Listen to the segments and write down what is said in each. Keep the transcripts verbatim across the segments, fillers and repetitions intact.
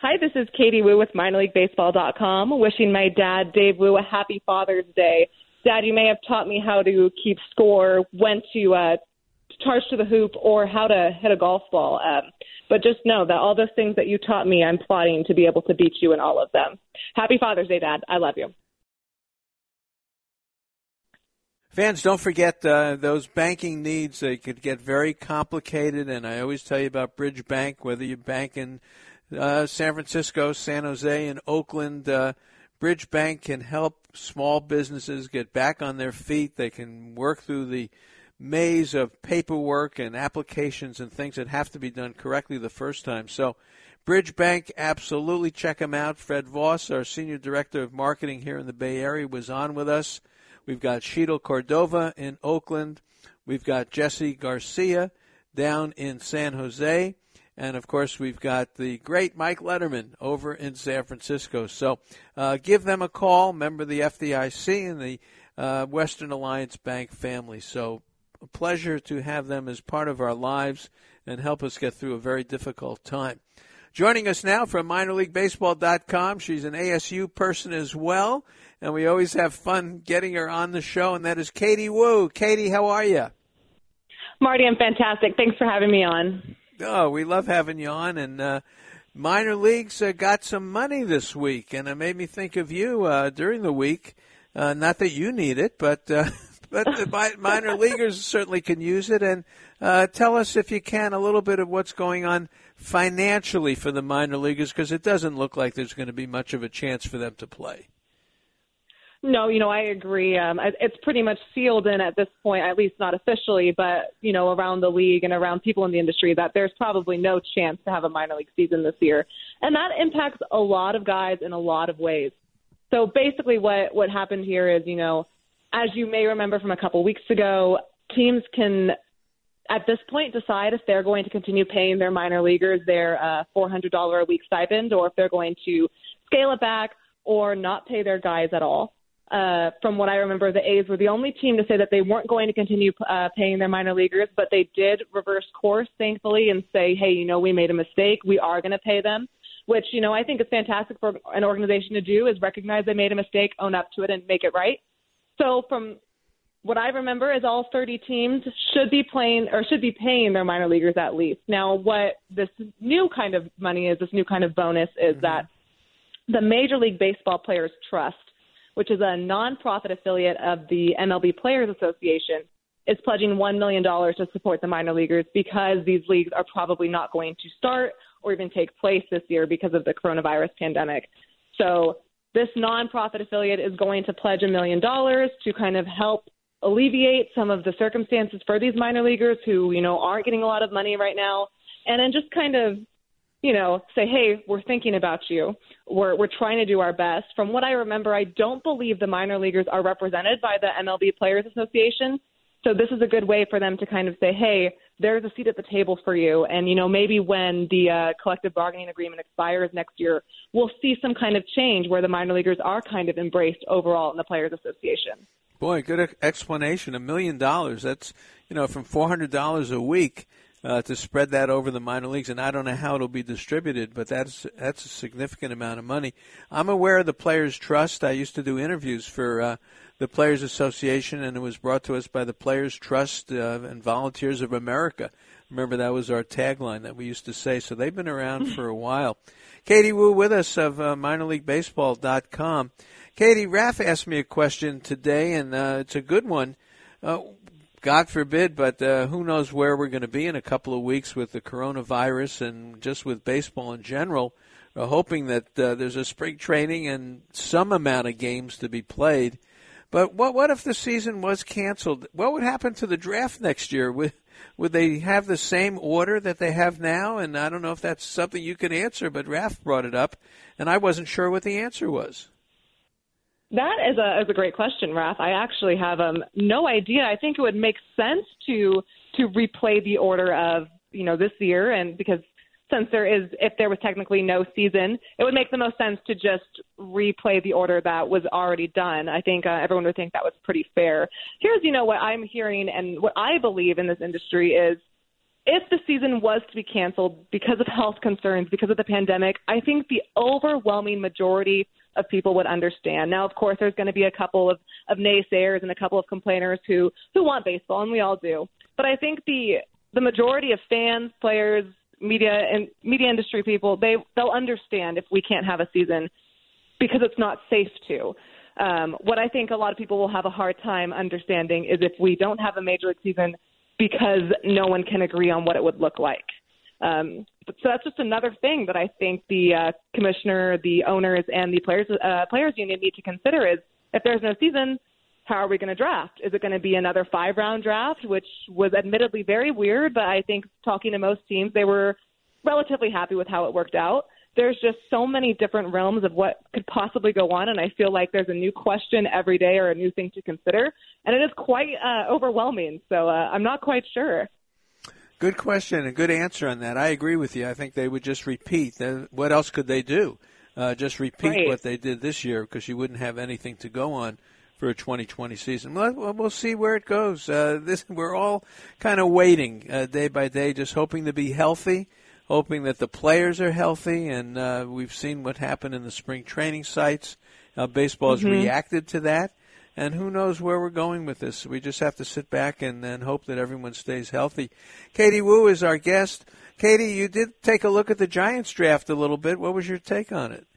Hi, this is Katie Wu with minor league baseball dot com, wishing my dad, Dave Wu, a happy Father's Day. Dad, you may have taught me how to keep score, when to uh, charge to the hoop, or how to hit a golf ball. Um, but just know that all those things that you taught me, I'm plotting to be able to beat you in all of them. Happy Father's Day, Dad. I love you. Fans, don't forget uh, those banking needs. They could get very complicated, and I always tell you about Bridge Bank, whether you bank in uh, San Francisco, San Jose, and Oakland. Uh, Bridge Bank can help small businesses get back on their feet. They can work through the maze of paperwork and applications and things that have to be done correctly the first time. So Bridge Bank, absolutely check them out. Fred Voss, our Senior Director of Marketing here in the Bay Area, was on with us. We've got Sheetal Cordova in Oakland. We've got Jesse Garcia down in San Jose. And, of course, we've got the great Mike Letterman over in San Francisco. So uh, give them a call, member of the F D I C and the uh, Western Alliance Bank family. So a pleasure to have them as part of our lives and help us get through a very difficult time. Joining us now from minor league baseball dot com, she's an A S U person as well, and we always have fun getting her on the show, and that is Katie Wu. Katie, how are you? Marty, I'm fantastic. Thanks for having me on. Oh, we love having you on, and uh, minor leagues uh, got some money this week, and it made me think of you uh, during the week. Uh, not that you need it, but uh, but the minor leaguers certainly can use it. And uh, tell us, if you can, a little bit of what's going on financially for the minor leaguers, because it doesn't look like there's going to be much of a chance for them to play. No, you know, I agree. Um, it's pretty much sealed in at this point, at least not officially, but, you know, around the league and around people in the industry, that there's probably no chance to have a minor league season this year. And that impacts a lot of guys in a lot of ways. So basically what, what happened here is, you know, as you may remember from a couple weeks ago, teams can, at this point, decide if they're going to continue paying their minor leaguers their uh, four hundred dollars a week stipend, or if they're going to scale it back or not pay their guys at all. Uh, from what I remember, the A's were the only team to say that they weren't going to continue uh, paying their minor leaguers, but they did reverse course, thankfully, and say, hey, you know, we made a mistake. We are going to pay them, which, you know, I think is fantastic for an organization to do, is recognize they made a mistake, own up to it, and make it right. So from what I remember is all thirty teams should be playing or should be paying their minor leaguers at least. Now, what this new kind of money is, this new kind of bonus is mm-hmm. that the Major League Baseball Players Trust, which is a nonprofit affiliate of the M L B Players Association, is pledging one million dollars to support the minor leaguers, because these leagues are probably not going to start or even take place this year because of the coronavirus pandemic. So this nonprofit affiliate is going to pledge a million dollars to kind of help alleviate some of the circumstances for these minor leaguers who, you know, aren't getting a lot of money right now, and then just kind of, you know, say, hey, we're thinking about you. We're we're trying to do our best. From what I remember, I don't believe the minor leaguers are represented by the M L B Players Association. So this is a good way for them to kind of say, hey, there's a seat at the table for you. And, you know, maybe when the uh, collective bargaining agreement expires next year, we'll see some kind of change where the minor leaguers are kind of embraced overall in the Players Association. Boy, good explanation. A million dollars. That's, you know, from four hundred dollars a week. Uh, to spread that over the minor leagues, and I don't know how it'll be distributed, but that's that's a significant amount of money. I'm aware of the Players Trust. I used to do interviews for uh, the Players Association, and it was brought to us by the Players Trust uh, and Volunteers of America. Remember, that was our tagline that we used to say. So they've been around for a while. Katie Wu with us of uh, minor league baseball dot com. Katie, Raph asked me a question today, and uh, it's a good one. Uh, God forbid, but uh, who knows where we're going to be in a couple of weeks with the coronavirus and just with baseball in general. We're hoping that uh, there's a spring training and some amount of games to be played. But what what if the season was canceled? What would happen to the draft next year? Would, would they have the same order that they have now? And I don't know if that's something you can answer, but Raph brought it up, and I wasn't sure what the answer was. That is a is a great question, Raph. I actually have um, no idea. I think it would make sense to to replay the order of, you know, this year, and because since there is, if there was technically no season, it would make the most sense to just replay the order that was already done. I think uh, everyone would think that was pretty fair. Here's, you know, what I'm hearing and what I believe in this industry is if the season was to be canceled because of health concerns, because of the pandemic, I think the overwhelming majority of people would understand. Now, of course, there's going to be a couple of, of naysayers and a couple of complainers who, who want baseball, and we all do. But I think the the majority of fans, players, media, and media industry people, they, they'll understand if we can't have a season because it's not safe to. Um, what I think a lot of people will have a hard time understanding is if we don't have a major league season because no one can agree on what it would look like. Um, so that's just another thing that I think the uh, commissioner, the owners, and the players uh, players union need to consider is if there's no season, how are we going to draft? Is it going to be another five-round draft, which was admittedly very weird, but I think talking to most teams, they were relatively happy with how it worked out. There's just so many different realms of what could possibly go on, and I feel like there's a new question every day or a new thing to consider, and it is quite uh, overwhelming, so uh, I'm not quite sure. Good question and good answer on that. I agree with you. I think they would just repeat. What else could they do? Uh, just repeat right. what they did this year because you wouldn't have anything to go on for a twenty twenty season. Well, we'll see where it goes. Uh, this we're all kind of waiting uh, day by day, just hoping to be healthy, hoping that the players are healthy, and uh, we've seen what happened in the spring training sites. Uh, baseball has mm-hmm. reacted to that, and who knows where we're going with this. We just have to sit back and, and hope that everyone stays healthy. Katie Woo is our guest. Katie, you did take a look at the Giants draft a little bit. What was your take on it?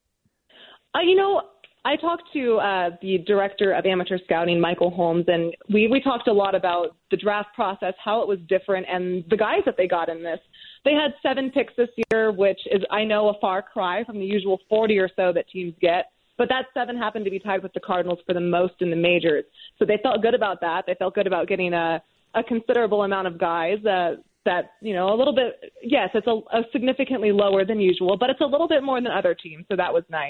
Uh, you know, I talked to uh, the director of amateur scouting, Michael Holmes, and we, we talked a lot about the draft process, how it was different, and the guys that they got in this. They had seven picks this year, which is, I know, a far cry from the usual forty or so that teams get. But that seven happened to be tied with the Cardinals for the most in the majors. So they felt good about that. They felt good about getting a, a considerable amount of guys uh, that, you know, a little bit, yes, it's a, a significantly lower than usual, but it's a little bit more than other teams, so that was nice.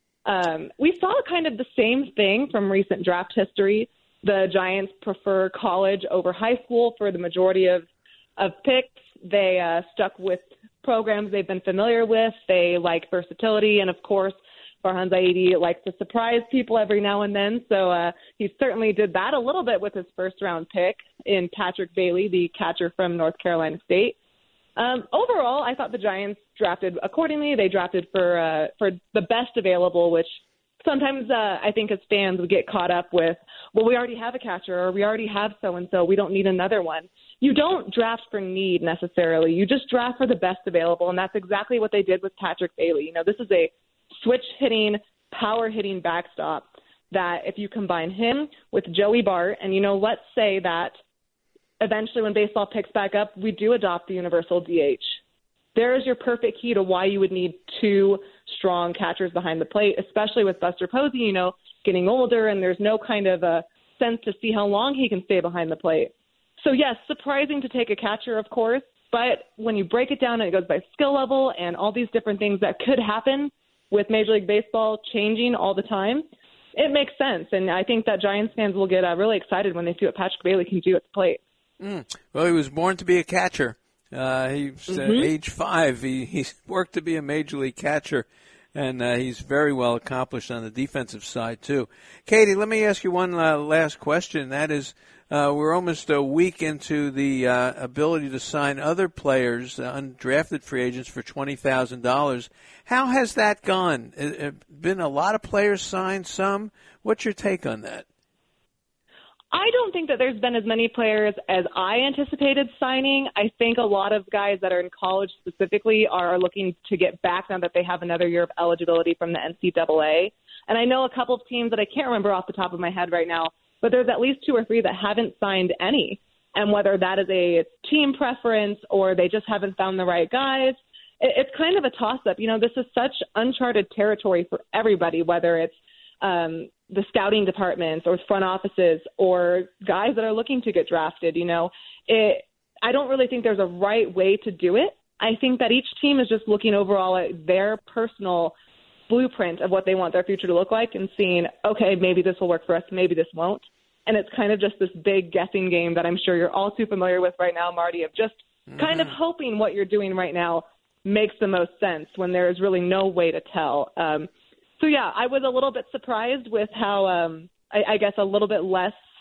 Um, we saw kind of the same thing from recent draft history. The Giants prefer college over high school for the majority of, of picks. They uh, stuck with programs they've been familiar with. They like versatility, and, of course, Farhan Zaidi likes to surprise people every now and then, so uh, he certainly did that a little bit with his first-round pick in Patrick Bailey, the catcher from North Carolina State. Um, overall, I thought the Giants drafted accordingly. They drafted for uh, for the best available, which sometimes uh, I think as fans we get caught up with, well, we already have a catcher or we already have so-and-so. We don't need another one. You don't draft for need necessarily. You just draft for the best available, and that's exactly what they did with Patrick Bailey. You know, this is a switch-hitting, power-hitting backstop that if you combine him with Joey Bart, and, you know, let's say that eventually when baseball picks back up, we do adopt the universal D H. There is your perfect key to why you would need two strong catchers behind the plate, especially with Buster Posey, you know, getting older, and there's no kind of a sense to see how long he can stay behind the plate. So, yes, surprising to take a catcher, of course, but when you break it down and it goes by skill level and all these different things that could happen with Major League Baseball changing all the time, it makes sense. And I think that Giants fans will get uh, really excited when they see what Patrick Bailey can do at the plate. Mm. Well, he was born to be a catcher. Uh, he's mm-hmm. uh, age five. He, he's worked to be a Major League catcher, and uh, he's very well accomplished on the defensive side, too. Katie, let me ask you one uh, last question. That is, uh, we're almost a week into the uh, ability to sign other players, uh, undrafted free agents, for twenty thousand dollars. How has that gone? Uh, been a lot of players signed, some? What's your take on that? I don't think that there's been as many players as I anticipated signing. I think a lot of guys that are in college specifically are looking to get back now that they have another year of eligibility from the N C double A. And I know a couple of teams that I can't remember off the top of my head right now, but there's at least two or three that haven't signed any. And whether that is a team preference or they just haven't found the right guys, it's kind of a toss-up. You know, this is such uncharted territory for everybody, whether it's um, the scouting departments or front offices or guys that are looking to get drafted. You know, it, I don't really think there's a right way to do it. I think that each team is just looking overall at their personal blueprint of what they want their future to look like and seeing, okay, maybe this will work for us, maybe this won't. And it's kind of just this big guessing game that I'm sure you're all too familiar with right now, Marty, of just mm-hmm. kind of hoping what you're doing right now makes the most sense when there is really no way to tell. Um, so, yeah, I was a little bit surprised with how, um, I, I guess, a little bit less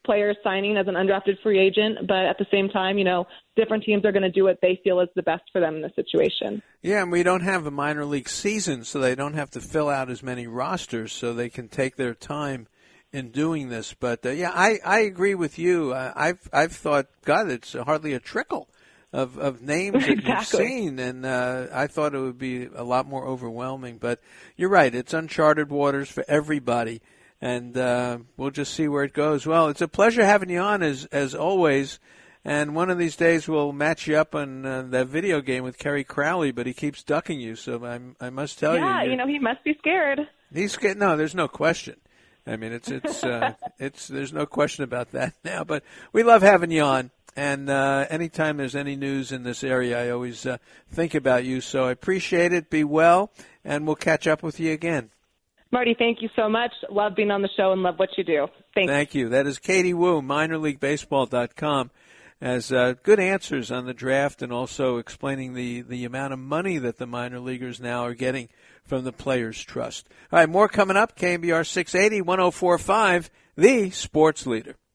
players signing as an undrafted free agent, but at the same time, you know, different teams are going to do what they feel is the best for them in this situation. Yeah, and we don't have a minor league season, so they don't have to fill out as many rosters, so they can take their time in doing this. But uh, yeah, I, I agree with you. Uh, I've I've thought, God, it's hardly a trickle of of names that exactly. you've seen, and uh, I thought it would be a lot more overwhelming. But you're right; it's uncharted waters for everybody, and uh, we'll just see where it goes. Well, it's a pleasure having you on as as always. And one of these days we'll match you up on uh, that video game with Kerry Crowley, but he keeps ducking you. So I, I must tell yeah, you, yeah, you know, he must be scared. He's scared. No, there's no question. I mean, it's it's uh, it's there's no question about that now. But we love having you on, and uh, anytime there's any news in this area, I always uh, think about you. So I appreciate it. Be well, and we'll catch up with you again. Marty, thank you so much. Love being on the show and love what you do. Thanks. Thank you. That is Katie Woo, minor league baseball dot com. As uh, good answers on the draft and also explaining the, the amount of money that the minor leaguers now are getting from the Players Trust. All right, more coming up. K M B R six eighty, one oh four point five, the sports leader.